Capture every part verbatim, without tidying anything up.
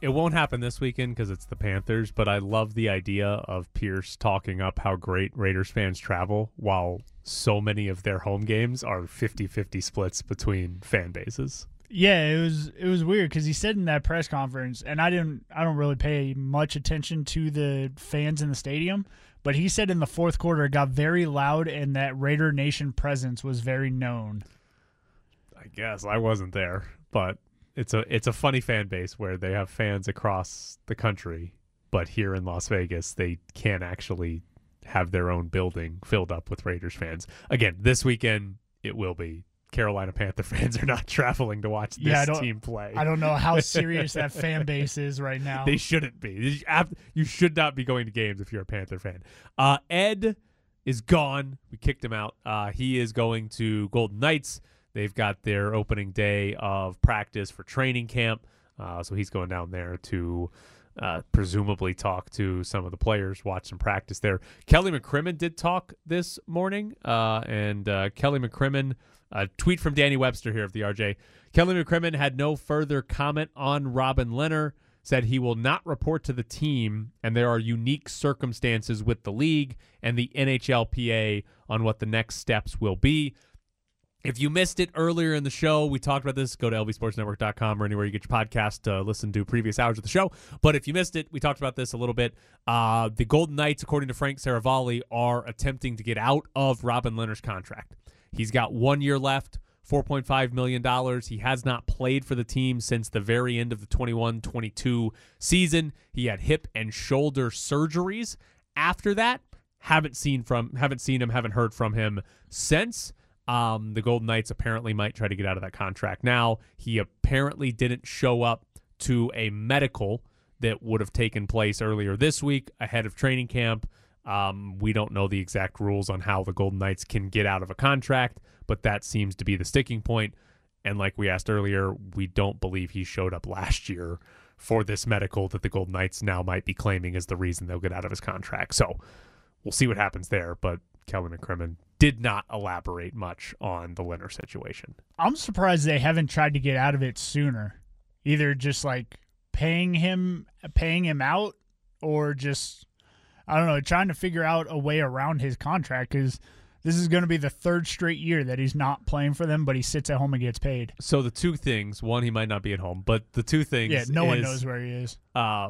It won't happen this weekend because it's the Panthers, but I love the idea of Pierce talking up how great Raiders fans travel while so many of their home games are fifty-fifty splits between fan bases. Yeah, it was it was weird because he said in that press conference, and I didn't I don't really pay much attention to the fans in the stadium, but he said in the fourth quarter it got very loud and that Raider Nation presence was very known. I guess I wasn't there, but it's a it's a funny fan base where they have fans across the country, but here in Las Vegas they can't actually have their own building filled up with Raiders fans. Again, this weekend it will be. Carolina Panther fans are not traveling to watch this yeah, team play. I don't know how serious that fan base is right now. They shouldn't be. You should not be going to games if you're a Panther fan. Uh, Ed is gone. We kicked him out. Uh, he is going to Golden Knights. They've got their opening day of practice for training camp. Uh, so he's going down there to uh, presumably talk to some of the players, watch some practice there. Kelly McCrimmon did talk this morning. Uh, and uh, Kelly McCrimmon, a tweet from Danny Webster here of the R J. Kelly McCrimmon had no further comment on Robin Lehner, said he will not report to the team, and there are unique circumstances with the league and the N H L P A on what the next steps will be. If you missed it earlier in the show, we talked about this. Go to L V Sports Network dot com or anywhere you get your podcast to listen to previous hours of the show. But if you missed it, we talked about this a little bit. Uh, the Golden Knights, according to Frank Saravalli, are attempting to get out of Robin Lehner's contract. He's got one year left, four point five million dollars. He has not played for the team since the very end of the twenty-one twenty-two season. He had hip and shoulder surgeries. After that, haven't seen from haven't seen him, haven't heard from him since. Um, the Golden Knights apparently might try to get out of that contract now. He apparently didn't show up to a medical that would have taken place earlier this week ahead of training camp. Um, we don't know the exact rules on how the Golden Knights can get out of a contract, but that seems to be the sticking point. And like we asked earlier, we don't believe he showed up last year for this medical that the Golden Knights now might be claiming is the reason they'll get out of his contract. So we'll see what happens there, but Kelly McCrimmon did not elaborate much on the Lehner situation. I'm surprised they haven't tried to get out of it sooner. Either just like paying him paying him out or just, I don't know, trying to figure out a way around his contract, because this is going to be the third straight year that he's not playing for them, but he sits at home and gets paid. So the two things, one, he might not be at home, but the two things Yeah, no is, one knows where he is. Uh,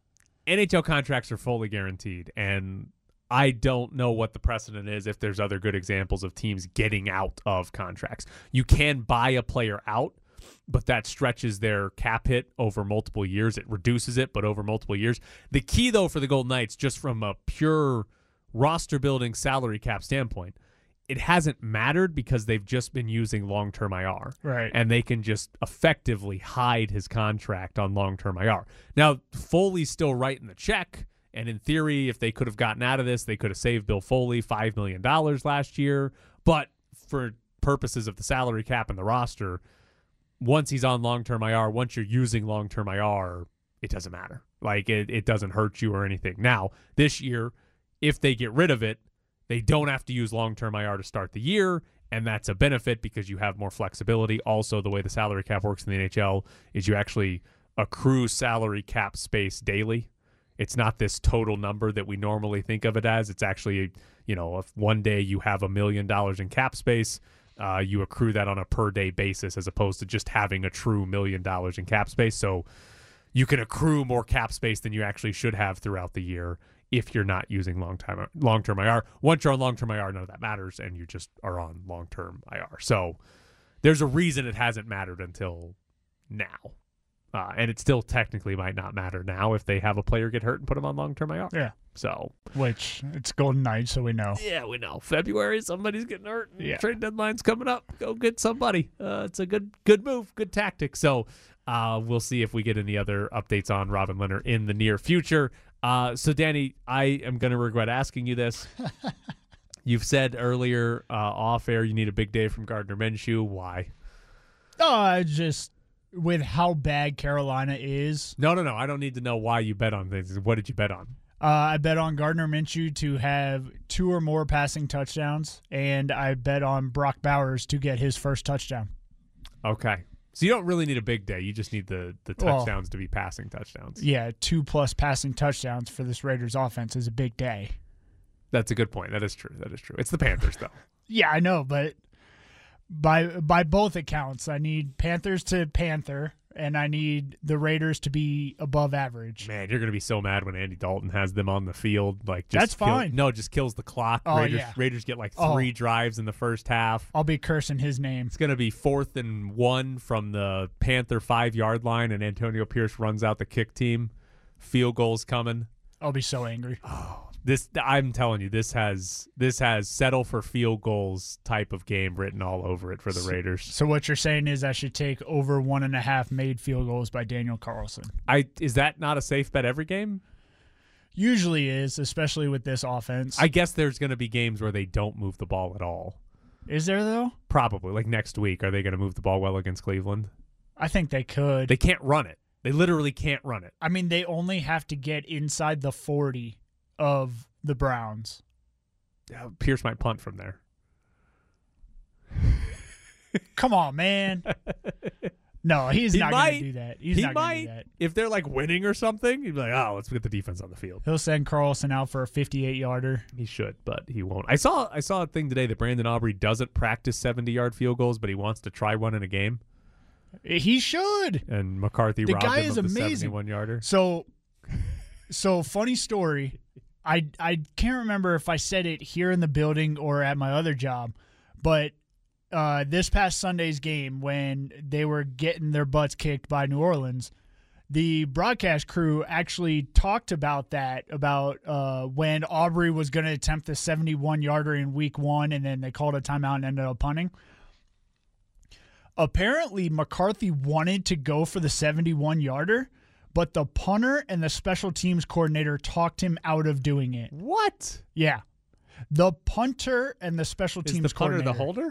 N H L contracts are fully guaranteed, and I don't know what the precedent is if there's other good examples of teams getting out of contracts. You can buy a player out, but that stretches their cap hit over multiple years. It reduces it, but over multiple years. The key, though, for the Golden Knights, just from a pure roster-building salary cap standpoint, it hasn't mattered because they've just been using long-term I R. Right. And they can just effectively hide his contract on long-term I R. Now, Foley's still writing the check, and in theory, if they could have gotten out of this, they could have saved Bill Foley five million dollars last year. But for purposes of the salary cap and the roster, once he's on long-term I R, once you're using long-term I R, it doesn't matter. Like, it, it doesn't hurt you or anything. Now, this year, if they get rid of it, they don't have to use long-term I R to start the year, and that's a benefit because you have more flexibility. Also, the way the salary cap works in the N H L is you actually accrue salary cap space daily. It's not this total number that we normally think of it as. It's actually, you know, if one day you have a million dollars in cap space, uh, you accrue that on a per-day basis as opposed to just having a true million dollars in cap space. So you can accrue more cap space than you actually should have throughout the year if you're not using long-term long-term I R. Once you're on long-term I R, none of that matters, and you just are on long-term I R. So there's a reason it hasn't mattered until now. Uh, and it still technically might not matter now if they have a player get hurt and put him on long-term I R. Yeah. So, which, it's Golden Knights, so we know. Yeah, we know. February, somebody's getting hurt. Yeah. Trade deadline's coming up. Go get somebody. Uh, it's a good good move, good tactic. So uh, we'll see if we get any other updates on Robin Lehner in the near future. Uh, so, Danny, I am going to regret asking you this. You've said earlier uh, off air you need a big day from Gardner Minshew. Why? Oh, I just... with how bad Carolina is. No, no, no. I don't need to know why you bet on things. What did you bet on? Uh, I bet on Gardner Minshew to have two or more passing touchdowns, and I bet on Brock Bowers to get his first touchdown. Okay. So you don't really need a big day. You just need the, the Well, touchdowns to be passing touchdowns. Yeah, two plus passing touchdowns for this Raiders offense is a big day. That's a good point. That is true. That is true. It's the Panthers, though. Yeah, I know, but by by both accounts, I need Panthers to Panther, and I need the Raiders to be above average. Man, you're going to be so mad when Andy Dalton has them on the field. Like, just That's kill- fine. No, just kills the clock. Oh, Raiders, yeah. Raiders get like Oh. three drives in the first half. I'll be cursing his name. It's going to be fourth and one from the Panther five-yard line, and Antonio Pierce runs out the kick team. Field goals coming. I'll be so angry. This I'm telling you, this has this has settle for field goals type of game written all over it for the Raiders. So what you're saying is I should take over one and a half made field goals by Daniel Carlson. I is that not a safe bet every game? Usually is, especially with this offense. I guess there's going to be games where they don't move the ball at all. Is there, though? Probably. Like next week, are they going to move the ball well against Cleveland? I think they could. They can't run it. They literally can't run it. I mean, they only have to get inside the forty of the Browns. Uh, Pierce might punt from there. Come on, man. No, he's He not might. going to do that. He's he not going to might, do that. if they're like winning or something, he'd be like, oh, let's get the defense on the field. He'll send Carlson out for a fifty-eight yarder. He should, but he won't. I saw I saw a thing today that Brandon Aubrey doesn't practice seventy-yard field goals, but he wants to try one in a game. He should. And McCarthy The robbed guy him is of the amazing. seventy-one-yarder. So, so funny story. I I can't remember if I said it here in the building or at my other job, but uh, this past Sunday's game when they were getting their butts kicked by New Orleans, the broadcast crew actually talked about that, about uh, when Aubrey was going to attempt the seventy-one-yarder in week one, and then they called a timeout and ended up punting. Apparently, McCarthy wanted to go for the seventy-one-yarder, but the punter and the special teams coordinator talked him out of doing it. What? Yeah. The punter and the special Is teams the punter coordinator. the holder?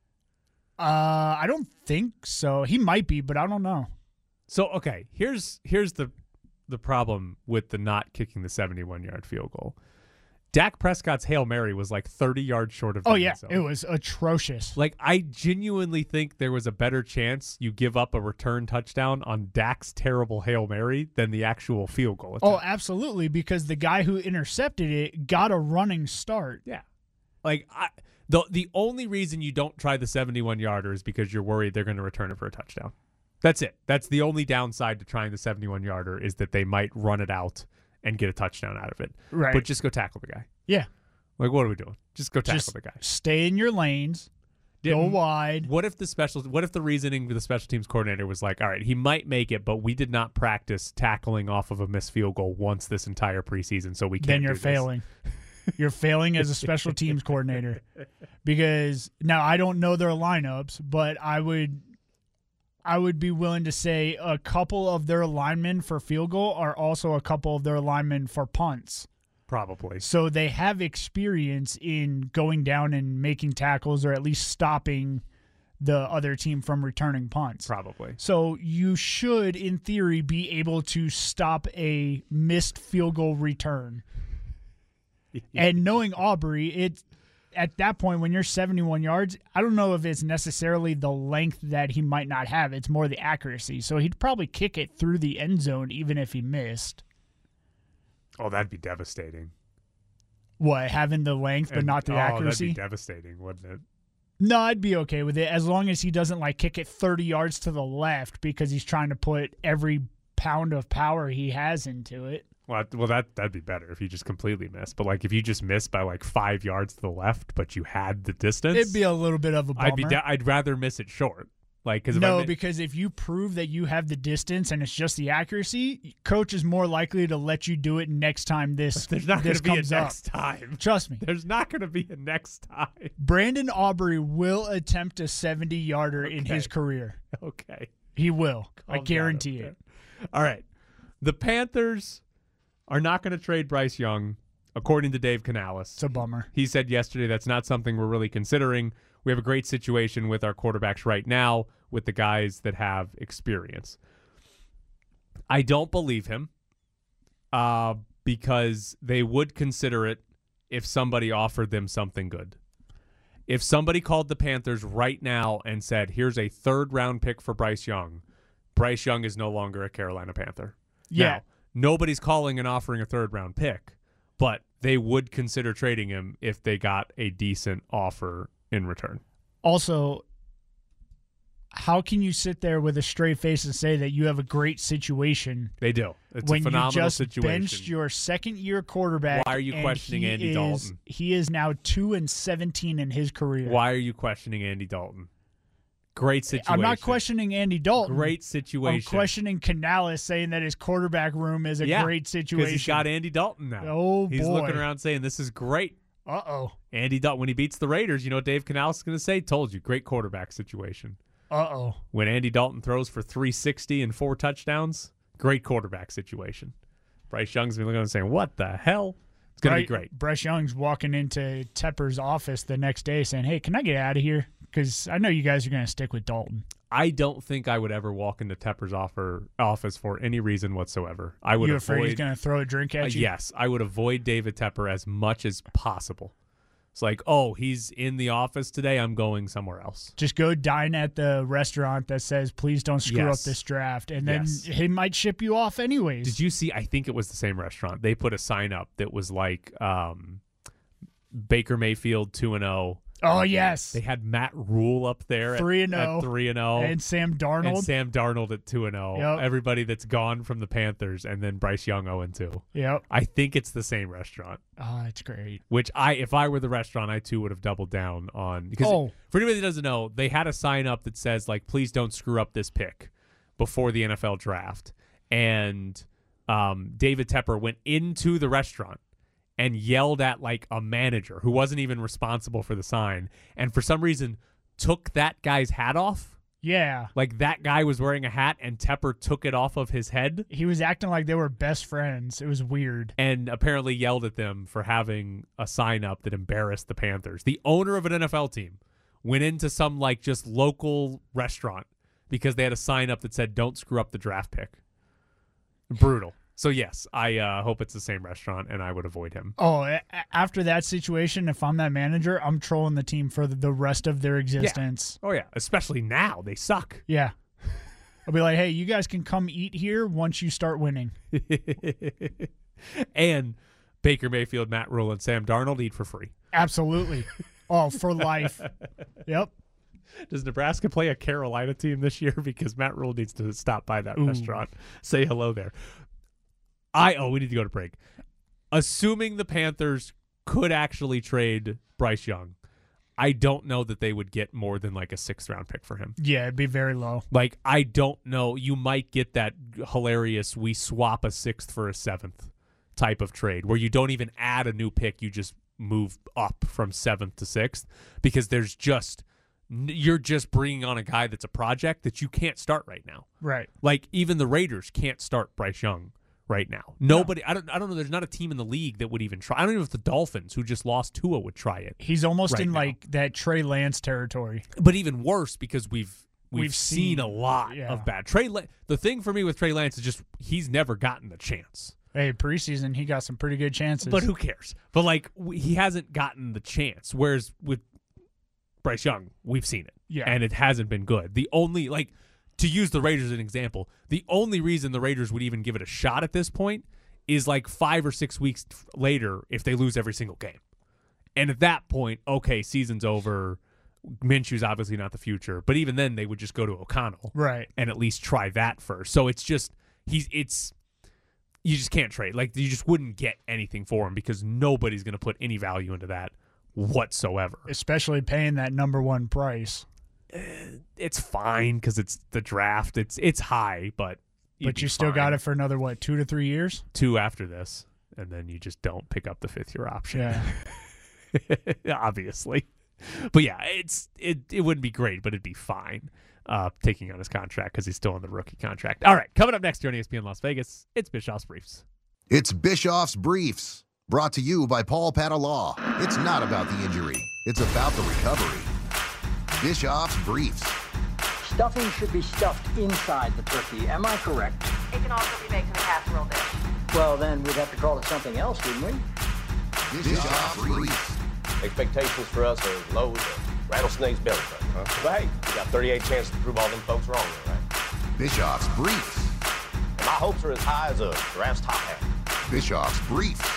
Uh, I don't think so. He might be, but I don't know. So, okay, here's here's the the problem with the not kicking the seventy-one-yard field goal. Dak Prescott's Hail Mary was like thirty yards short of the Oh, end yeah. zone. It was atrocious. Like, I genuinely think there was a better chance you give up a return touchdown on Dak's terrible Hail Mary than the actual field goal Oh, attempt. absolutely, because the guy who intercepted it got a running start. Yeah. Like, I, the the only reason you don't try the seventy-one-yarder is because you're worried they're going to return it for a touchdown. That's it. That's the only downside to trying the seventy-one-yarder is that they might run it out and get a touchdown out of it. Right. But just go tackle the guy. Yeah. Like, what are we doing? Just go tackle Just the guy. stay in your lanes. Go Didn't- wide. What if the special? What if the reasoning with the special teams coordinator was like, all right, he might make it, but we did not practice tackling off of a missed field goal once this entire preseason, so we can't. Then you're do this. failing. You're failing as a special teams coordinator. Because now I don't know their lineups, but I would I would be willing to say a couple of their linemen for field goal are also a couple of their linemen for punts. Probably. So they have experience in going down and making tackles or at least stopping the other team from returning punts. Probably. So you should, in theory, be able to stop a missed field goal return. And knowing Aubrey, it at that point when you're seventy-one yards, I don't know if it's necessarily the length that he might not have. It's more the accuracy. So he'd probably kick it through the end zone even if he missed. Oh, that'd be devastating. What, having the length but And- not the oh, accuracy? that'd be devastating, wouldn't it? No, I'd be okay with it as long as he doesn't like kick it thirty yards to the left because he's trying to put every pound of power he has into it. Well, that- well, that that'd be better if you just completely missed. But like, if you just missed by like five yards to the left, but you had the distance, It'd be a little bit of a bummer. I'd be. Da- I'd rather miss it short. Like, because No, I mi- because if you prove that you have the distance and it's just the accuracy, coach is more likely to let you do it next time this there's not going this to be a comes up. next time. Trust me. There's not going to be a next time. Brandon Aubrey will attempt a seventy-yarder in Okay. his career. Okay. He will. I Calm down guarantee up it. there. All right. The Panthers are not going to trade Bryce Young, according to Dave Canales. It's a bummer. He said yesterday that's not something we're really considering. We have a great situation with our quarterbacks right now with the guys that have experience. I don't believe him uh, because they would consider it if somebody offered them something good. If somebody called the Panthers right now and said, here's a third round pick for Bryce Young, Bryce Young is no longer a Carolina Panther. Yeah. Now, nobody's calling and offering a third round pick, but they would consider trading him if they got a decent offer in return. Also, how can you sit there with a straight face and say that you have a great situation? They do. It's when a phenomenal you just situation. benched your second-year quarterback. Why are you and questioning he Andy is, Dalton? He is now two and seventeen in his career. Why are you questioning Andy Dalton? Great situation. I'm not questioning Andy Dalton. Great situation. I'm questioning Canales saying that his quarterback room is a yeah, great situation. Because he's got Andy Dalton now. Oh, he's boy. looking around saying, this is great. Uh-oh. Andy Dalton, when he beats the Raiders, you know what Dave Canales is going to say? Told you, great quarterback situation. Uh-oh. When Andy Dalton throws for three sixty and four touchdowns, great quarterback situation. Bryce Young's been looking and saying, what the hell? It's going to be great. Bryce Young's walking into Tepper's office the next day saying, hey, can I get out of here? Because I know you guys are going to stick with Dalton. I don't think I would ever walk into Tepper's offer, office for any reason whatsoever. I would you avoid, afraid he's going to throw a drink at uh, you? Yes, I would avoid David Tepper as much as possible. It's like, oh, he's in the office today. I'm going somewhere else. Just go dine at the restaurant that says, please don't screw yes. up this draft. And then yes. he might ship you off anyways. Did you see? I think it was the same restaurant. They put a sign up that was like um, Baker Mayfield two and oh. Oh, yes. They had Matt Rule up there three and at three and oh. And Sam Darnold. And Sam Darnold at two and oh. Yep. Everybody that's gone from the Panthers, and then Bryce Young oh and two. Yep. I think it's the same restaurant. Oh, that's great. Which I, if I were the restaurant, I too would have doubled down on. Because oh. for anybody that doesn't know, they had a sign up that says, like, please don't screw up this pick before the N F L draft. And um, David Tepper went into the restaurant and yelled at like a manager who wasn't even responsible for the sign, and for some reason took that guy's hat off. Yeah. Like that guy was wearing a hat and Tepper took it off of his head. He was acting like they were best friends. It was weird. And apparently yelled at them for having a sign up that embarrassed the Panthers. The owner of an N F L team went into some like just local restaurant because they had a sign up that said, don't screw up the draft pick. Brutal. So, yes, I uh, hope it's the same restaurant, and I would avoid him. Oh, a- after that situation, if I'm that manager, I'm trolling the team for the rest of their existence. Yeah. Oh, yeah, especially now. They suck. Yeah. I'll be like, hey, you guys can come eat here once you start winning. And Baker Mayfield, Matt Rule, and Sam Darnold eat for free. Absolutely. Oh, for life. Yep. Does Nebraska play a Carolina team this year? Because Matt Rule needs to stop by that Ooh. restaurant. Say hello there. I oh, we need to go to break. Assuming the Panthers could actually trade Bryce Young, I don't know that they would get more than like a sixth round pick for him. Yeah, it'd be very low. Like, I don't know. You might get that hilarious we swap a sixth for a seventh type of trade where you don't even add a new pick. You just move up from seventh to sixth because there's just you're just bringing on a guy that's a project that you can't start right now. Right. Like, even the Raiders can't start Bryce Young right now. Nobody, no. I don't I don't know, there's not a team in the league that would even try. I don't even know if the Dolphins, who just lost Tua, would try it. He's almost right in now. like that Trey Lance territory. But even worse because we've we've, We've seen, seen- a lot yeah. of bad. Trey La- the thing for me with Trey Lance is just he's never gotten the chance. Hey, preseason, he got some pretty good chances. But who cares? But like w- he hasn't gotten the chance. Whereas with Bryce Young, we've seen it. Yeah. And it hasn't been good. The only like to use the Raiders as an example, the only reason the Raiders would even give it a shot at this point is like five or six weeks later if they lose every single game. And at that point, okay, season's over. Minshew's obviously not the future. But even then, they would just go to O'Connell. Right. And at least try that first. So it's just, he's, it's, you just can't trade. Like, you just wouldn't get anything for him because nobody's going to put any value into that whatsoever. Especially paying that number one price. It's fine because it's the draft. It's it's high, but But you still fine. got it for another, what, two to three years? Two after this, and then you just don't pick up the fifth year option. Yeah. Obviously. But yeah, it's it it wouldn't be great, but it'd be fine uh, taking on his contract because he's still on the rookie contract. All right, coming up next here on E S P N Las Vegas, it's Bischoff's Briefs. It's Bischoff's Briefs, brought to you by Paul Patta Law. It's not about the injury, it's about the recovery. Bischoff's Briefs. Stuffing should be stuffed inside the turkey. Am I correct? It can also be baked in a casserole dish. Well, then we'd have to call it something else, wouldn't we? Bischoff's Briefs. Expectations for us are low as a rattlesnake's belly button, huh? But hey, we got thirty-eight chances to prove all them folks wrong, right? Bischoff's Briefs. And my hopes are as high as a giraffe's top hat. Bischoff's Briefs.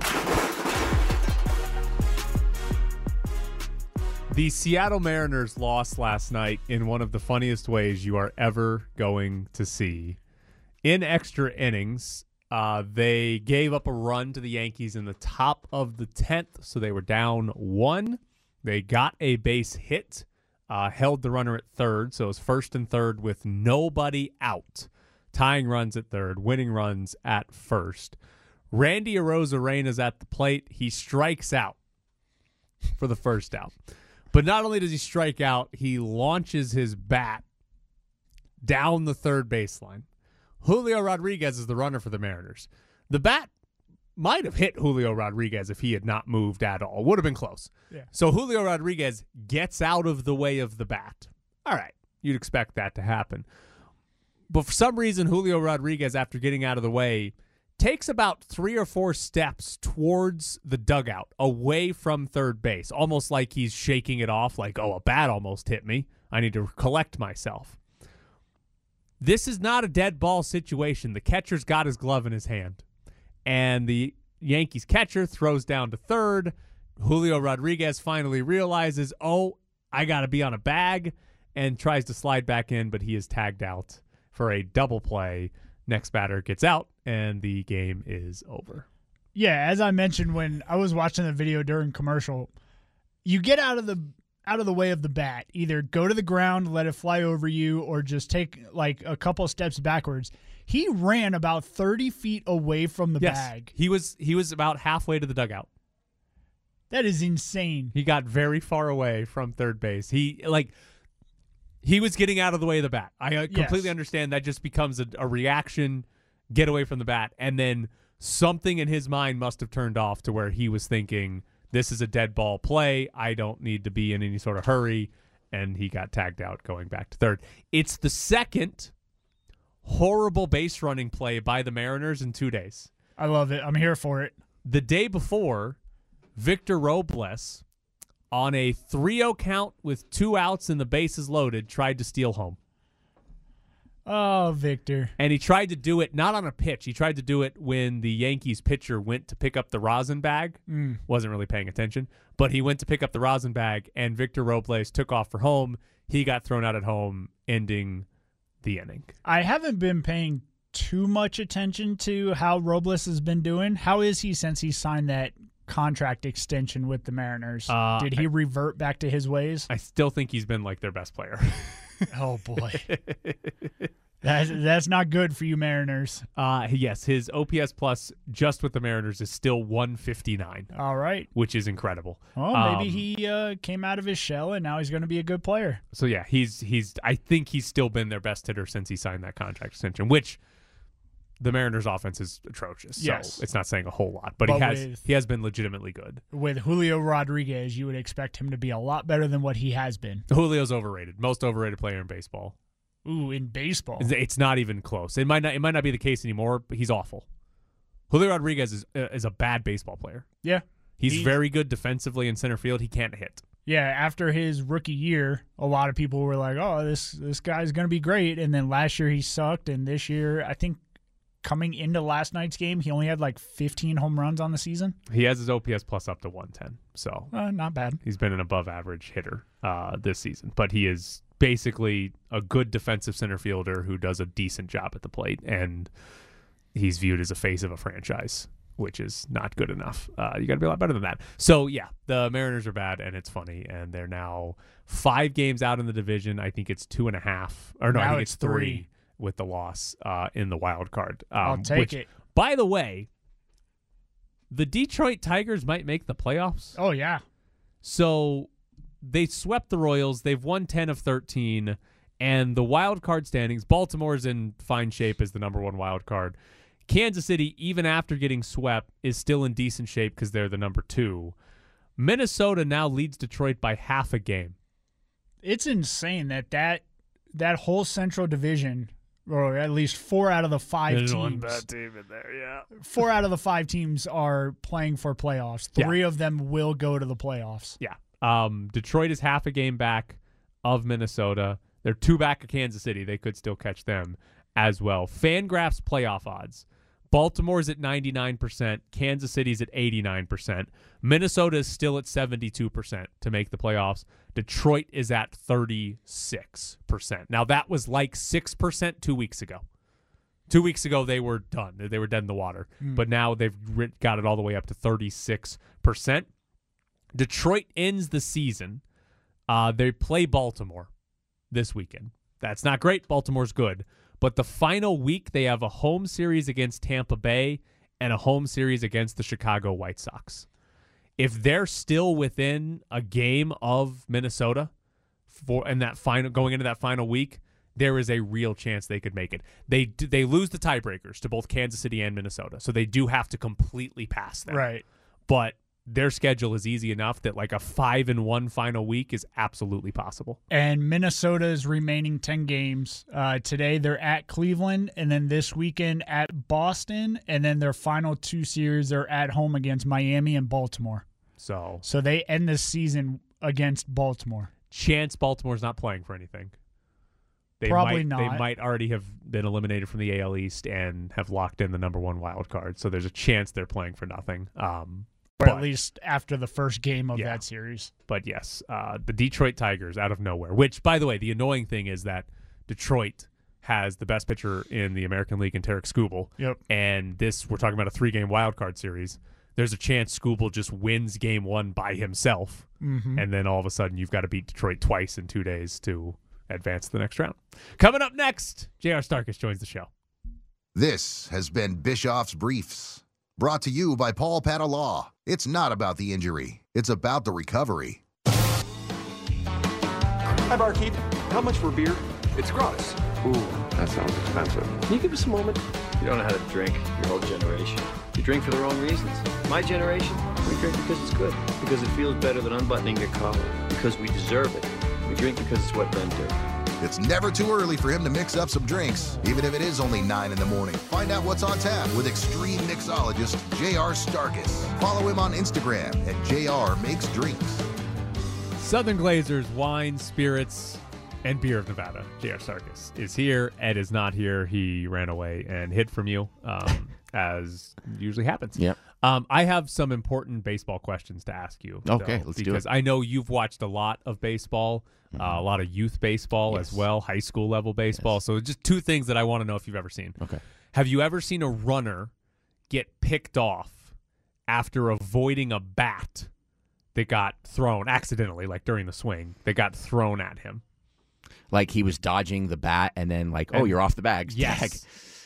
The Seattle Mariners lost last night in one of the funniest ways you are ever going to see. In extra innings, uh, they gave up a run to the Yankees in the top of the tenth, so they were down one. They got a base hit, uh, held the runner at third, so it was first and third with nobody out. Tying runs at third, winning runs at first. Randy Arozarena is at the plate. He strikes out for the first out. But not only does he strike out, he launches his bat down the third baseline. Julio Rodriguez is the runner for the Mariners. The bat might have hit Julio Rodriguez if he had not moved at all. Would have been close. Yeah. So Julio Rodriguez gets out of the way of the bat. All right, you'd expect that to happen. But for some reason, Julio Rodriguez, after getting out of the way, takes about three or four steps towards the dugout, away from third base, almost like he's shaking it off, like, oh, a bat almost hit me. I need to collect myself. This is not a dead ball situation. The catcher's got his glove in his hand, and the Yankees catcher throws down to third. Julio Rodriguez finally realizes, oh, I got to be on a bag, and tries to slide back in, but he is tagged out for a double play. Next batter gets out, and the game is over. Yeah, as I mentioned when I was watching the video during commercial, you get out of the out of the way of the bat. Either go to the ground, let it fly over you, or just take like a couple steps backwards. He ran about thirty feet away from the yes, bag. He was he was about halfway to the dugout. That is insane. He got very far away from third base. He like he was getting out of the way of the bat. I uh, completely Yes. understand that just becomes a, a reaction, get away from the bat, and then something in his mind must have turned off to where he was thinking, this is a dead ball play. I don't need to be in any sort of hurry, and he got tagged out going back to third. It's the second horrible base running play by the Mariners in two days. I love it. I'm here for it. The day before, Victor Robles, on a three oh count with two outs and the bases loaded, tried to steal home. Oh, Victor. And he tried to do it not on a pitch. He tried to do it when the Yankees pitcher went to pick up the rosin bag. Mm. Wasn't really paying attention. But he went to pick up the rosin bag, and Victor Robles took off for home. He got thrown out at home, ending the inning. I haven't been paying too much attention to how Robles has been doing. How is he since he signed that contract extension with the Mariners? Uh, Did he revert back to his ways? I still think he's been like their best player. Oh, boy. That's, that's not good for you Mariners. Uh, yes, his O P S plus just with the Mariners is still one fifty-nine. All right. Which is incredible. Well, maybe Um, he uh, came out of his shell, and now he's going to be a good player. So, yeah, he's he's. I think he's still been their best hitter since he signed that contract extension, which the Mariners' offense is atrocious. So Yes. it's not saying a whole lot, but, But he has with- he has been legitimately good. With Julio Rodriguez, you would expect him to be a lot better than what he has been. Julio's overrated, most overrated player in baseball. Ooh, in baseball. It's- It's not even close. It might not. It might not be the case anymore, but he's awful. Julio Rodriguez is uh, is a bad baseball player. Yeah. He's, He's- very good defensively in center field. He can't hit. Yeah, after his rookie year, a lot of people were like, oh, this, this guy's going to be great. And then last year he sucked, and this year, I think coming into last night's game, he only had like fifteen home runs on the season. He has his O P S plus up to one ten, so Uh, not bad. he's been an above average hitter uh, this season. But he is basically a good defensive center fielder who does a decent job at the plate, and he's viewed as a face of a franchise, which is not good enough. Uh, you got to be a lot better than that. So, yeah, the Mariners are bad, and it's funny, and they're now five games out in the division. I think it's two and a half, or no, I Now think it's it's three. three. With the loss uh, in the wild card. Um, I'll take which, it. By the way, the Detroit Tigers might make the playoffs. Oh, yeah. So they swept the Royals. They've won ten of thirteen. And the wild card standings, Baltimore's in fine shape as the number one wild card. Kansas City, even after getting swept, is still in decent shape because they're the number two. Minnesota now leads Detroit by half a game. It's insane that that, that whole Central Division or at least four out of the five There's teams. one bad team in there, yeah. Four out of the five teams are playing for playoffs. Yeah. Three of them will go to the playoffs. Yeah. Um, Detroit is half a game back of Minnesota. They're two back of Kansas City. They could still catch them as well. Fangraphs playoff odds. Baltimore's at ninety-nine percent. Kansas City's at eighty-nine percent. Minnesota is still at seventy-two percent to make the playoffs. Detroit is at thirty-six percent. Now, that was like six percent two weeks ago. Two weeks ago, they were done. They were dead in the water. Mm. But now they've got it all the way up to thirty-six percent. Detroit ends the season. Uh, they play Baltimore this weekend. That's not great. Baltimore's good. But the final week, they have a home series against Tampa Bay and a home series against the Chicago White Sox. If they're still within a game of Minnesota for and that final going into that final week, there is a real chance they could make it. They they lose the tiebreakers to both Kansas City and Minnesota, so they do have to completely pass them. Right. But their schedule is easy enough that like a five and one final week is absolutely possible. And Minnesota's remaining ten games. Uh, today they're at Cleveland, and then this weekend at Boston, and then their final two series are at home against Miami and Baltimore. So, so they end the season against Baltimore. Chance Baltimore's not playing for anything. They Probably might, not. They might already have been eliminated from the A L East and have locked in the number one wild card. So there's a chance they're playing for nothing. Um, Or but, at least after the first game of yeah. that series. But yes, uh, the Detroit Tigers out of nowhere, which, by the way, the annoying thing is that Detroit has the best pitcher in the American League in Tarek Skubal. Yep. And this, we're talking about a three-game wild card series. There's a chance Skubal just wins game one by himself. Mm-hmm. And then all of a sudden you've got to beat Detroit twice in two days to advance to the next round. Coming up next, J R. Starkus joins the show. This has been Bischoff's Briefs, brought to you by Paul Patta Law. It's not about the injury. It's about the recovery. Hi, barkeep. How much for a beer? It's gratis. Ooh, that sounds expensive. Can you give us a moment? You don't know how to drink, your whole generation. You drink for the wrong reasons. My generation, we drink because it's good, because it feels better than unbuttoning your collar, because we deserve it. We drink because it's what men do. It's never too early for him to mix up some drinks, even if it is only nine in the morning. Find out what's on tap with extreme mixologist J R. Starkus. Follow him on Instagram at J R Makes Drinks. Southern Glazers, wine, spirits, and beer of Nevada. J R. Starkus is here. Ed is not here. He ran away and hid from you, um, as usually happens. Yep. Um, I have some important baseball questions to ask you. Okay, though, let's do it. Because I know you've watched a lot of baseball, mm-hmm. uh, a lot of youth baseball Yes. as well, high school level baseball. Yes. So just two things that I want to know if you've ever seen. Okay. Have you ever seen a runner get picked off after avoiding a bat that got thrown accidentally, like during the swing, that got thrown at him? Like he was dodging the bat and then like, oh, And- you're off the bag. Yes. Tag.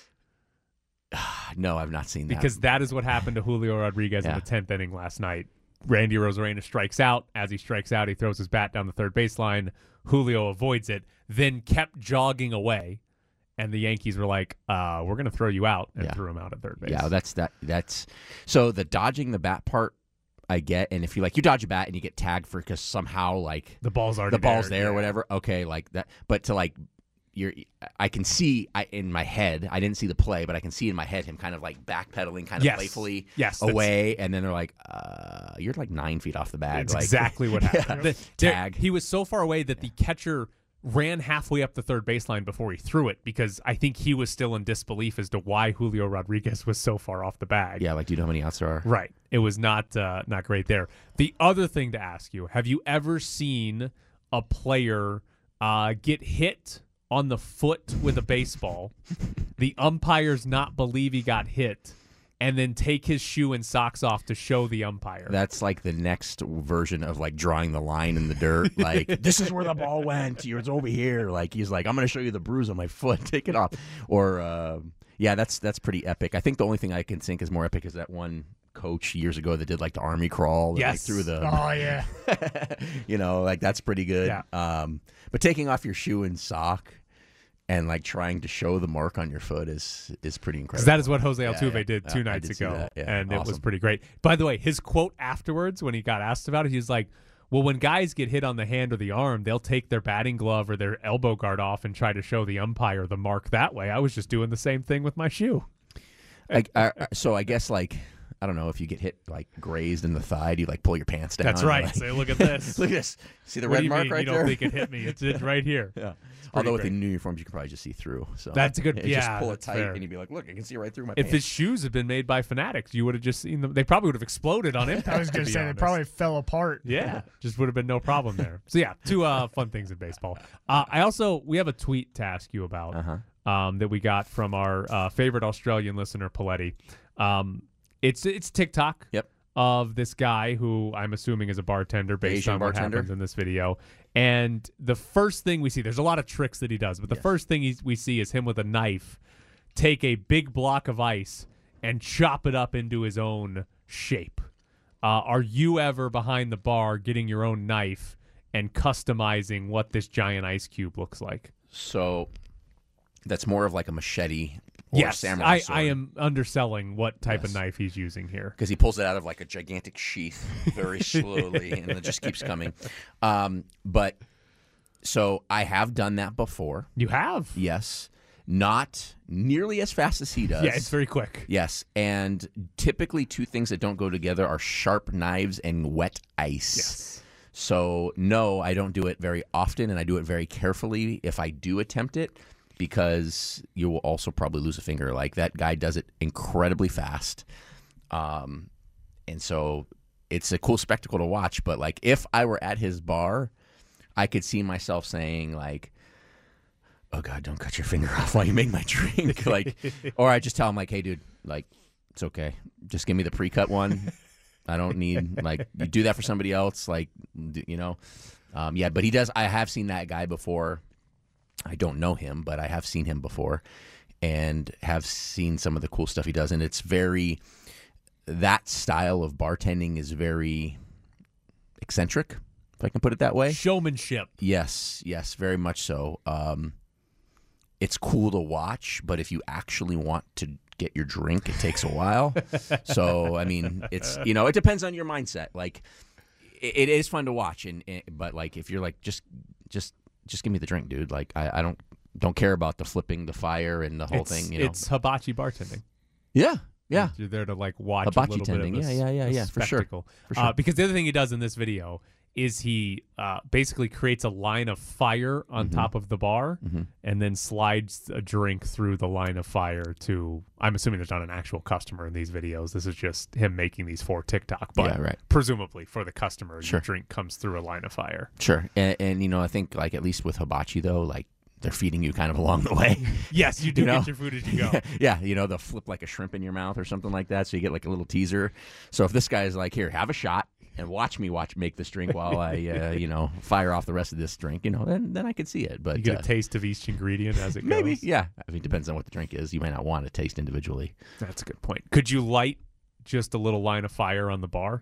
No, I've not seen that. Because that is what happened to Julio Rodriguez Yeah. in the tenth inning last night. Randy Rosarena strikes out. As he strikes out, he throws his bat down the third baseline. Julio avoids it, then kept jogging away. And the Yankees were like, uh, we're going to throw you out, and Yeah. threw him out at third base. Yeah, that's that. That's so the dodging the bat part I get, and if you like you dodge a bat and you get tagged for because somehow like the ball's already the ball's there, yeah. or whatever. Okay, like that. But to like you're, I can see I in my head. I didn't see the play, but I can see in my head him kind of like backpedaling, kind of Yes. playfully Yes, that's- away, and then they're like, uh, "You're like nine feet off the bag." That's like, exactly what happened. Yeah. The- there- Tag. He was so far away that the catcher ran halfway up the third baseline before he threw it, because I think he was still in disbelief as to why Julio Rodriguez was so far off the bag. Yeah, like do you know how many outs there are? Right. It was not uh, not great there. The other thing to ask you, have you ever seen a player uh, get hit on the foot with a baseball, the umpires not believe he got hit, and then take his shoe and socks off to show the umpire? That's like the next version of like drawing the line in the dirt. Like, this is where the ball went. It's over here. Like, he's like, I'm going to show you the bruise on my foot. Take it off. Or, uh, yeah, that's that's pretty epic. I think the only thing I can think is more epic is that one coach years ago that did like the army crawl. And, like, Yes. through the, Oh, yeah. you know, like that's pretty good. Yeah. Um, but taking off your shoe and sock and like trying to show the mark on your foot is is pretty incredible. Because that is what Jose Yeah, Altuve yeah. did Yeah, two I nights did see ago, that. Yeah, and it was awesome. pretty great. By the way, his quote afterwards when he got asked about it, he was like, Well, when guys get hit on the hand or the arm, they'll take their batting glove or their elbow guard off and try to show the umpire the mark that way. I was just doing the same thing with my shoe. I, I, so I guess like I don't know if you get hit like grazed in the thigh, do you like pull your pants down? That's right. Like, Say, look at this. look at this. See the What red do you mark mean right you there? don't think it hit me? It's, it's right here. Yeah. pretty Although with great. the new uniforms, you can probably just see through. So That's a good- Just yeah, pull it that's tight, fair. and you'd be like, "Look, I can see right through my If pants." his shoes had been made by Fanatics, you would have just seen them. They probably would have exploded on impact. I was to going be to say they honest. probably fell apart. Yeah, just would have been no problem there. So yeah, two uh, fun things in baseball. Uh, I also we have a tweet to ask you about Uh-huh. um, that we got from our uh, favorite Australian listener, Paletti. Um, it's it's TikTok. Yep. Of this guy who I'm assuming is a bartender based Asian on what bartender? happens in this video. And the first thing we see, there's a lot of tricks that he does, but the Yes. first thing he's, we see is him with a knife take a big block of ice and chop it up into his own shape. Uh, are you ever behind the bar getting your own knife and customizing what this giant ice cube looks like? So that's more of like a machete or Yes, samurai I, sword. I am underselling what type Yes. of knife he's using here. Because he pulls it out of like a gigantic sheath very slowly, and it just keeps coming. Um, but so I have done that before. You have? Yes, not nearly as fast as he does. Yeah, it's very quick. Yes, and typically two things that don't go together are sharp knives and wet ice. Yes. So no, I don't do it very often, and I do it very carefully if I do attempt it, because you will also probably lose a finger. Like that guy does it incredibly fast, um, and so it's a cool spectacle to watch. But like if I were at his bar, I could see myself saying like, "Oh God, don't cut your finger off while you make my drink." Like, or I just tell him like, "Hey, dude, like it's okay. Just give me the pre-cut one. I don't need like you do that for somebody else. Like, d- you know, um, yeah." But he does. I have seen that guy before. I don't know him, but I have seen him before, and have seen some of the cool stuff he does. And it's very that style of bartending is very eccentric, if I can put it that way. Showmanship. Yes, yes, very much so. Um, it's cool to watch, but if you actually want to get your drink, it takes a while. So, I mean, it's, you know, it depends on your mindset. Like, it, it is fun to watch, and, and but like, if you're like, just, just, just give me the drink, dude. Like, I, I don't, don't care about the flipping, the fire, and the whole it's, thing. You know, It's hibachi bartending. yeah, yeah. You're there to like watch Hibachi a little tending. bit of a, Yeah, yeah, yeah, a yeah, for sure. spectacle. For sure. Uh, because the other thing he does in this video is he uh, basically creates a line of fire on Mm-hmm. top of the bar and then slides a drink through the line of fire to, I'm assuming there's not an actual customer in these videos. This is just him making these for TikTok. But Yeah, right. presumably for the customer, Sure. your drink comes through a line of fire. Sure. And, and you know, I think like at least with hibachi though, like they're feeding you kind of along the way. Yes, you do You know? get your food as you go. Yeah, you know, they'll flip like a shrimp in your mouth or something like that, so you get like a little teaser. So if this guy is like, here, have a shot and watch me watch make this drink while I, uh, you know, fire off the rest of this drink, you know, then then I could see it. But You get uh, a taste of each ingredient as it maybe, goes. yeah. I mean, it depends on what the drink is. You may not want to taste individually. That's a good point. Could you light just a little line of fire on the bar?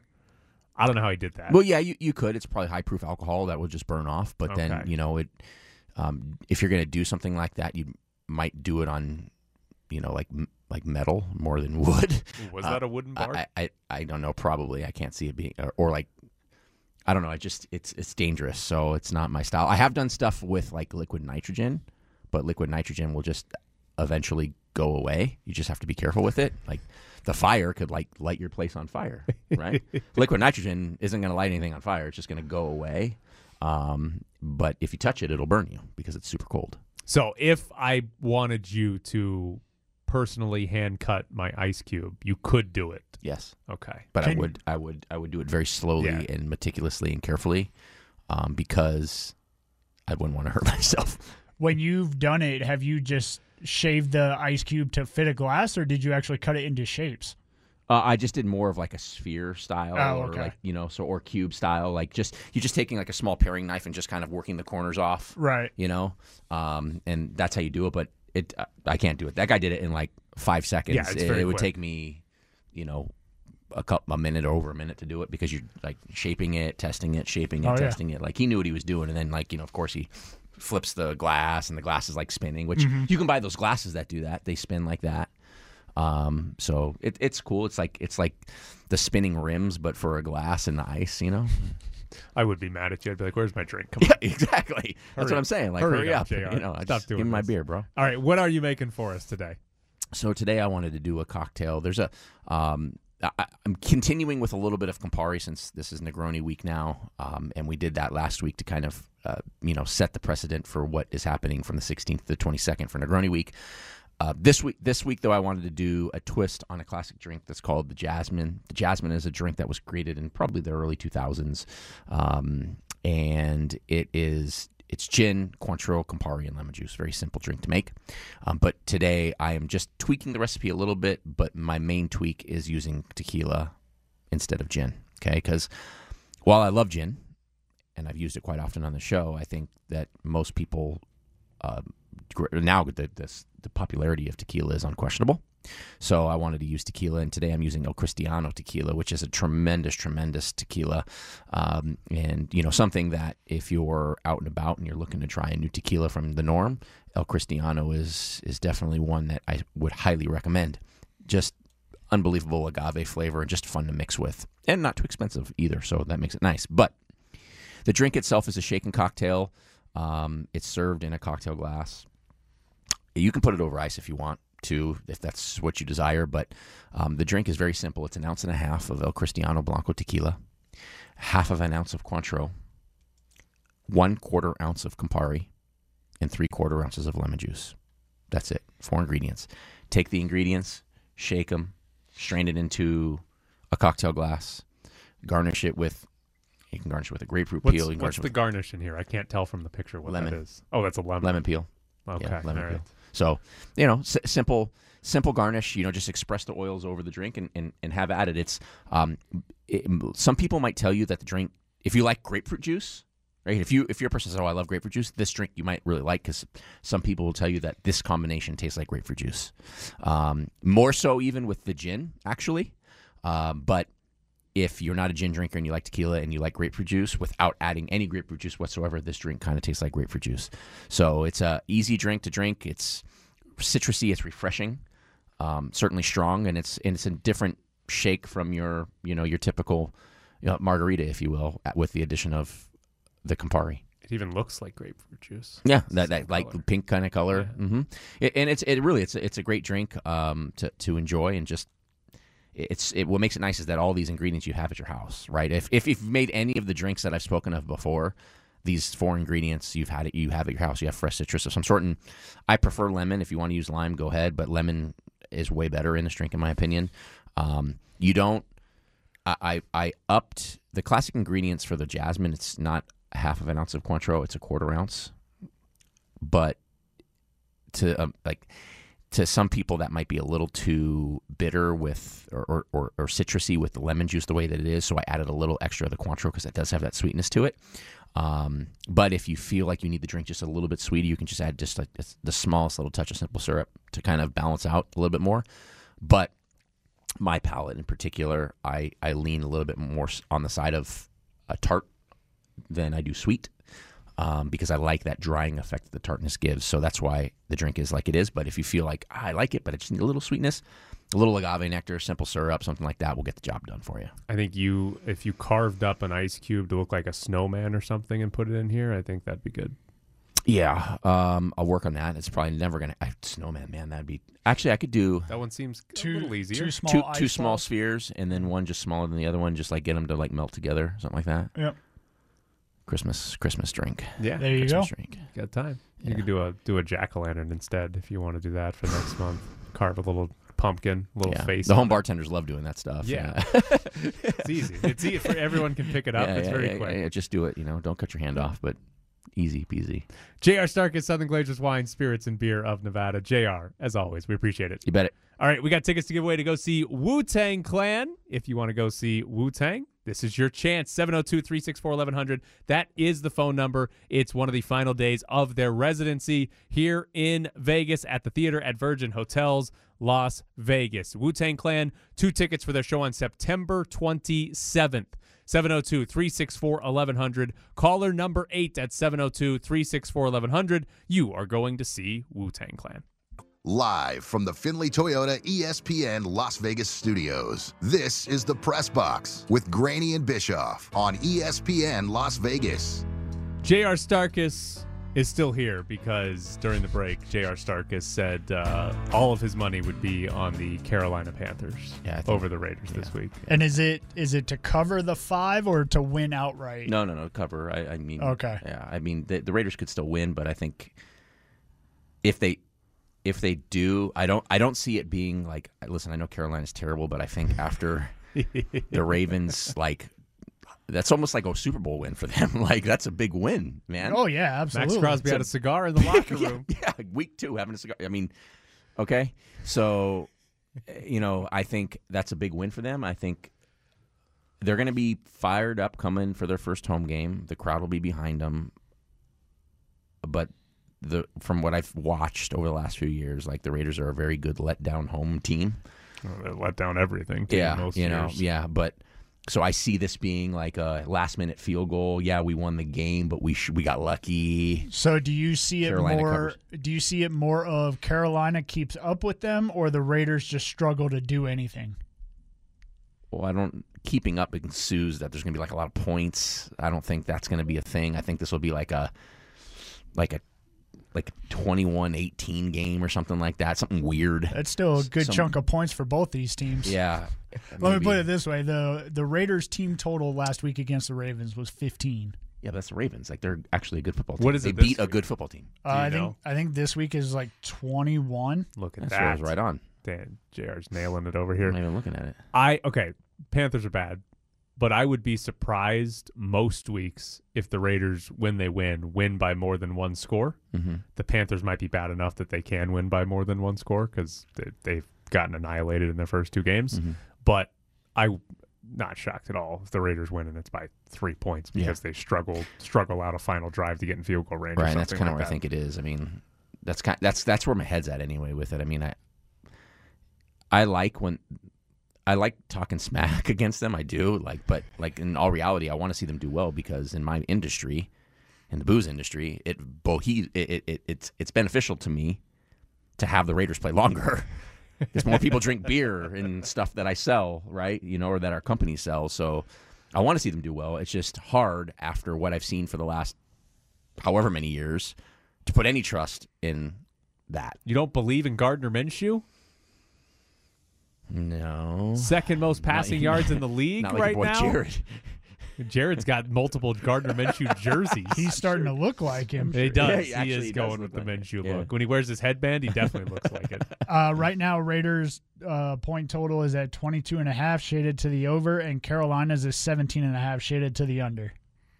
I don't know how he did that. Well, yeah, you, you could. It's probably high proof alcohol that will just burn off. But then, Okay. you know, it um, if you're going to do something like that, you might do it on, you know, like m- like metal more than wood. Was Uh, that a wooden bar? I, I I don't know. Probably I can't see it being or, or like I don't know. I just it's it's dangerous, so it's not my style. I have done stuff with like liquid nitrogen, but liquid nitrogen will just eventually go away. You just have to be careful with it. Like the fire could like light your place on fire, right? Liquid nitrogen isn't going to light anything on fire. It's just going to go away. Um, but if you touch it, it'll burn you because it's super cold. So if I wanted you to personally hand cut my ice cube, you could do it. Yes. Okay. But I Can- would, I would, I would do it very slowly Yeah. and meticulously and carefully, um, because I wouldn't want to hurt myself. When you've done it, have you just shaved the ice cube to fit a glass, or did you actually cut it into shapes? Uh, I just did more of like a sphere style, Oh, or okay. like you know, so or cube style. Like just you're just taking like a small paring knife and just kind of working the corners off, Right. you know, um, and that's how you do it. But it, uh, I can't do it. That guy did it in like five seconds. Yeah, it's it, very it would quick. take me, you know, a couple, a minute or over a minute to do it because you're like shaping it, testing it, shaping it, Oh, yeah. testing it. Like he knew what he was doing, and then like you know, of course he flips the glass, and the glass is like spinning. Which Mm-hmm. you can buy those glasses that do that. They spin like that. Um, so it, it's cool. It's like it's like the spinning rims, but for a glass and the ice. You know, I would be mad at you. I'd be like, "Where's my drink? Come Yeah, on." exactly. That's Hurry- what I'm saying. Like, hurry hurry, up, up. J R. You know, Stop just doing give me my this. beer, bro. All right, what are you making for us today? So today I wanted to do a cocktail. There's a, um, I, I'm continuing with a little bit of Campari since this is Negroni week now, um, and we did that last week to kind of, uh, you know, set the precedent for what is happening from the sixteenth to the twenty-second for Negroni week. Uh, this week, this week though, I wanted to do a twist on a classic drink that's called the Jasmine. The Jasmine is a drink that was created in probably the early two thousands, um, and it is it's gin, Cointreau, Campari, and lemon juice. Very simple drink to make. Um, but today I am just tweaking the recipe a little bit. But my main tweak is using tequila instead of gin. Okay, because while I love gin, and I've used it quite often on the show, I think that most people uh, now the, the the popularity of tequila is unquestionable. So I wanted to use tequila, and today I'm using El Cristiano tequila, which is a tremendous, tremendous tequila, um, and you know something that if you're out and about and you're looking to try a new tequila from the norm, El Cristiano is is definitely one that I would highly recommend. Just unbelievable agave flavor and just fun to mix with, and not too expensive either, so that makes it nice. But the drink itself is a shaken cocktail. Um, it's served in a cocktail glass. You can put it over ice if you want to, if that's what you desire. But um, the drink is very simple. It's an ounce and a half of El Cristiano Blanco tequila, half of an ounce of Cointreau, one quarter ounce of Campari, and three quarter ounces of lemon juice. That's it. Four ingredients. Take the ingredients, shake them, strain it into a cocktail glass, garnish it with. You can garnish it with a grapefruit What's, peel. You can what's garnish it the with garnish in here? I can't tell from the picture what Lemon. that is. Oh, that's a lemon. lemon peel. Okay, Yeah, lemon all peel. right. So, you know, s- simple simple garnish, you know, just express the oils over the drink and, and, and have at it. It's um, it, some people might tell you that the drink, if you like grapefruit juice, right? If you if you're a person that says, oh, I love grapefruit juice, this drink you might really like because some people will tell you that this combination tastes like grapefruit juice. Um, more so even with the gin, actually. Um, but if you're not a gin drinker and you like tequila and you like grapefruit juice, without adding any grapefruit juice whatsoever, this drink kind of tastes like grapefruit juice. So it's a easy drink to drink. It's citrusy. It's refreshing. Um, certainly strong, and it's and it's a different shake from your you know your typical you know, margarita, if you will, with the addition of the Campari. It even looks like grapefruit juice. Yeah, that, that like color. pink kind of color. Yeah. Mm-hmm. It, and it's it really it's a, it's a great drink um, to to enjoy and just. It's it. What makes it nice is that all these ingredients you have at your house, right? If if you've made any of the drinks that I've spoken of before, these four ingredients you've had it, you have at your house. You have fresh citrus of some sort, and I prefer lemon. If you want to use lime, go ahead, but lemon is way better in this drink, in my opinion. Um, you don't. I, I I upped the classic ingredients for the Jasmine. It's not a half of an ounce of Cointreau; it's a quarter ounce. But to um, like. To some people, that might be a little too bitter with or, or, or, or citrusy with the lemon juice the way that it is. So I added a little extra of the Cointreau because it does have that sweetness to it. Um, but if you feel like you need the drink just a little bit sweeter, you can just add just like the smallest little touch of simple syrup to kind of balance out a little bit more. But my palate in particular, I, I lean a little bit more on the side of a tart than I do sweet. Um, because I like that drying effect that the tartness gives. So that's why the drink is like it is. But if you feel like, ah, I like it, but I just need a little sweetness, a little agave nectar, simple syrup, something like that will get the job done for you. I think you, if you carved up an ice cube to look like a snowman or something and put it in here, I think that'd be good. Yeah, um, I'll work on that. It's probably never going to... Snowman, man, that'd be... Actually, I could do... That one seems Two, a little easier. two small, two, ice two small balls. spheres and then one just smaller than the other one, just like get them to like melt together, something like that. Yep. Christmas Christmas drink. Yeah, There you Christmas go. drink. got time. You Yeah. could do a do a jack-o'-lantern instead if you want to do that for next month. Carve a little pumpkin, little Yeah. face. The on home it. bartenders love doing that stuff. Yeah. It's easy. It's easy for everyone can pick it up. Yeah, it's yeah, very yeah, quick. yeah, yeah. Just do it. You know, don't cut your hand off, but easy peasy. J R Starkis, Southern Glazers Wine, Spirits, and Beer of Nevada. J R, as always, we appreciate it. You bet it. All right, we got tickets to give away to go see Wu-Tang Clan. If you want to go see Wu-Tang, this is your chance. seven oh two, three six four, eleven hundred. That is the phone number. It's one of the final days of their residency here in Vegas at the theater at Virgin Hotels, Las Vegas. Wu-Tang Clan, two tickets for their show on September twenty-seventh. seven oh two, three six four, eleven hundred. Caller number eight at seven oh two, three six four, eleven hundred. You are going to see Wu-Tang Clan. Live from the Findlay Toyota E S P N Las Vegas studios, this is the Press Box with Graney and Bischoff on E S P N Las Vegas. J R. Starkus is still here because during the break, J R. Starkus said uh, all of his money would be on the Carolina Panthers Yeah, I think- over the Raiders yeah. this week. And is it is it to cover the five or to win outright? No, no, no. Cover. I, I mean, Okay. Yeah, I mean, the, the Raiders could still win, but I think if they if they do, I don't I don't see it being like. Listen, I know Carolina's terrible, but I think after the Ravens, like that's almost like a Super Bowl win for them. Like that's a big win, man. Oh yeah, absolutely. Max Crosby had a cigar in the locker room. yeah, yeah, week two having a cigar. I mean, okay, so you know, I think that's a big win for them. I think they're going to be fired up coming for their first home game. The crowd will be behind them, but the from what I've watched over the last few years, like the Raiders are a very good let down home team. Well, they let down everything. Too, Yeah, most you know, years. yeah, but. So I see this being like a last-minute field goal. Yeah, we won the game, but we sh- we got lucky. So do you see it Carolina more? covers. Do you see it more of Carolina keeps up with them, or the Raiders just struggle to do anything? Well, I don't. Keeping up ensues that there's going to be like a lot of points. I don't think that's going to be a thing. I think this will be like a like a like twenty-one eighteen game or something like that. Something weird. That's still a good Some- chunk of points for both these teams. Yeah. Let maybe. me put it this way: the the Raiders team total last week against the Ravens was fifteen. Yeah, but that's the Ravens. Like they're actually a good football team. What is they it this beat a week? good football team. Uh, I you think know? I think this week is like twenty-one. Look at That's that. what I was right on. Dan, J R's nailing it over I'm here. not even looking at it. I okay, Panthers are bad, but I would be surprised most weeks if the Raiders, when they win, win by more than one score. Mm-hmm. The Panthers might be bad enough that they can win by more than one score because they, they've gotten annihilated in their first two games. Mm-hmm. But I'm not shocked at all if the Raiders win and it's by three points because they struggle struggle out a final drive to get in field goal range. Right, or and that's something kind of like where I that. think it is. I mean, that's kind that's that's where my head's at anyway with it. I mean, I I like when I like talking smack against them. I do like, but like in all reality, I want to see them do well because in my industry, in the booze industry, it bohe it, it, it it's it's beneficial to me to have the Raiders play longer. Because more people drink beer and stuff that I sell, right? You know, or that our company sells. So I want to see them do well. It's just hard after what I've seen for the last however many years to put any trust in that. You don't believe in Gardner Minshew? No. Second most passing Not- yards in the league Not like right your boy now. Jared. Jared's got multiple Gardner Minshew jerseys. He's starting to look like him. He Yeah, does. he he actually is does going look with the like it. Minshew Yeah. look. When he wears his headband, he definitely looks like it. Uh, right now, Raiders' uh, point total is at twenty-two and a half, shaded to the over, and Carolina's is seventeen and a half, shaded to the under.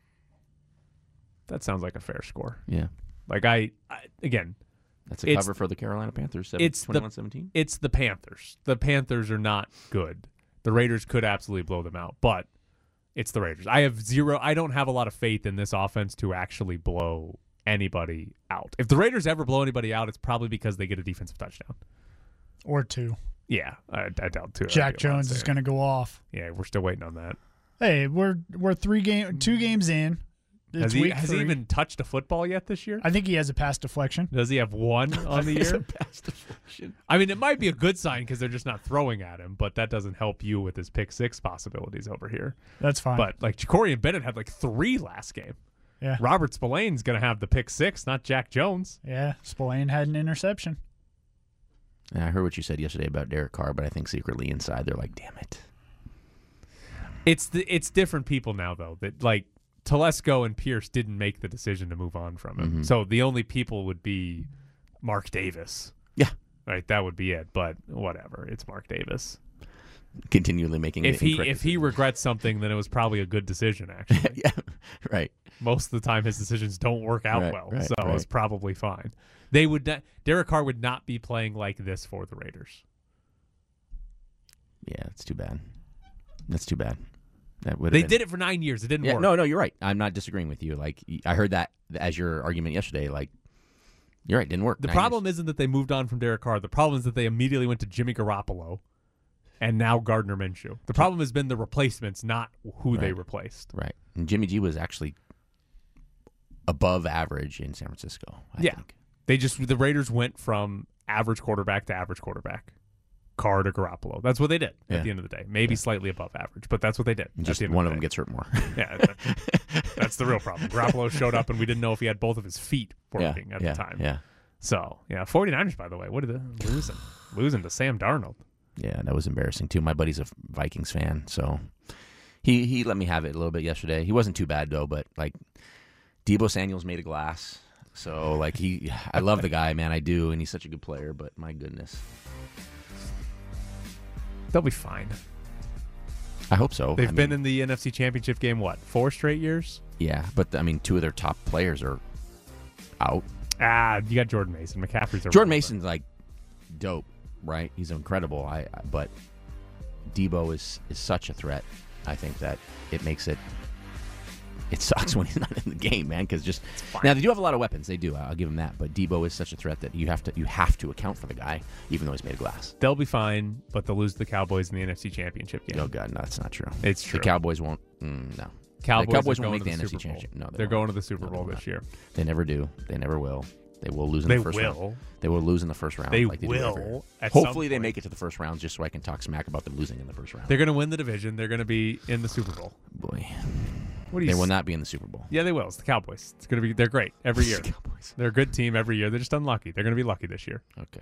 That sounds like a fair score. Yeah. Like I, I again, That's a It's- cover for the Carolina Panthers. it's the- twenty-one seventeen. it's the Panthers. The Panthers are not good. The Raiders could absolutely blow them out, but it's the Raiders. I have zero. I don't have a lot of faith in this offense to actually blow anybody out. If the Raiders ever blow anybody out, it's probably because they get a defensive touchdown. Or two. Yeah, I, I doubt too. Jack Jones is going to go off. Yeah, we're still waiting on that. Hey, we're we're three game two games in. It's Has he week has he three. even touched a football yet this year? I think he has a pass deflection. Does he have one on the year? I mean, it might be a good sign because they're just not throwing at him, but that doesn't help you with his pick six possibilities over here. That's fine. But like Ja'Cory and Bennett had like three last game. yeah, Robert Spillane's going to have the pick six, not Jack Jones. yeah. Spillane had an interception. Yeah, I heard what you said yesterday about Derek Carr, but I think secretly inside they're like, damn it. It's the it's different people now though. That like Telesco and Pierce didn't make the decision to move on from him. Mhm. So the only people would be Mark Davis. Yeah. Right, that would be it. But whatever, it's Mark Davis. Continually making If it he incorrect if he decisions. regrets something, then it was probably a good decision. Actually, yeah, right. most of the time his decisions don't work out Right, well, right, so right. it's probably fine. They would not, Derek Carr would not be playing like this for the Raiders. Yeah, it's too bad. That's too bad. That would They did it for nine years. It didn't Yeah, work. no, no, you're right. I'm not disagreeing with you. Like I heard that as your argument yesterday. Like you're right, didn't work. The Nine problem years. isn't that they moved on from Derek Carr. The problem is that they immediately went to Jimmy Garoppolo and now Gardner Minshew. The problem has been the replacements, not who they Right. replaced. right. And Jimmy G was actually above average in San Francisco. I Yeah. think. They just the Raiders went from average quarterback to average quarterback. Carr to Garoppolo. That's what they did Yeah. at the end of the day. Maybe Yeah. slightly above average, but that's what they did. at Just the end one of, of the them day. gets hurt more. Yeah, that, that's the real problem. Garoppolo showed up, and we didn't know if he had both of his feet working yeah, at yeah, the time. Yeah. So, yeah, 49ers, by the way, what are they losing? Losing to Sam Darnold. Yeah, that was embarrassing too. My buddy's a Vikings fan, so he he let me have it a little bit yesterday. He wasn't too bad though, but like Deebo Samuel's made of glass. So like he I love the guy, man, I do, and he's such a good player, but my goodness. They'll be fine. I hope so. They've I been mean, in the N F C Championship game, what, four straight years? Yeah, but I mean two of their top players are out. Ah, you got Jordan Mason. McCaffrey's a Jordan relevant. Mason's like dope, right? He's incredible. I, I but Deebo is is such a threat. I think that it makes it it sucks when he's not in the game, man. Because just now they do have a lot of weapons. They do. I'll give them that. But Deebo is such a threat that you have to you have to account for the guy, even though he's made of glass. They'll be fine, but they'll lose to the Cowboys in the N F C Championship game. Oh God, no, that's not true. It's true. The Cowboys won't. Mm, no. Cowboys, the Cowboys are won't going make to the N F C Super Bowl. Championship. No, they they're won't. going to the Super No, they Bowl will this not. year. They never do. They never will. They will lose in They the first round. will. They will lose in the first round. They like they do every will year. at some Hopefully, they point. make it to the first round, just so I can talk smack about them losing in the first round. They're going to win the division. They're going to be in the Super Bowl. Boy, What do you they s- will not be in the Super Bowl. Yeah, they will. It's the Cowboys. It's going to be. They're great every year. Cowboys. They're a good team every year. They're just unlucky. They're going to be lucky this year. Okay.